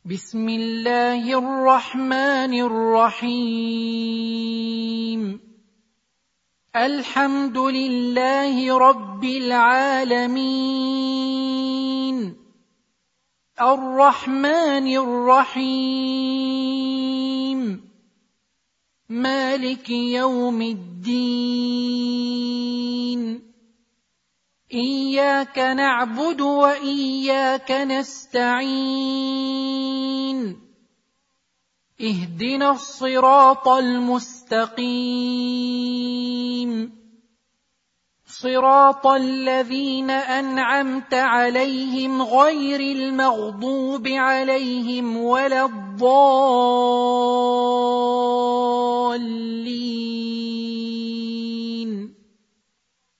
بسم الله الرحمن الرحيم. الحمد لله رب العالمين، الرحمن الرحيم، مالك يوم الدين. إياك نعبد وإياك نستعين. اهدنا الصراط المستقيم، صراط الذين أنعمت عليهم غير المغضوب عليهم ولا الضالين.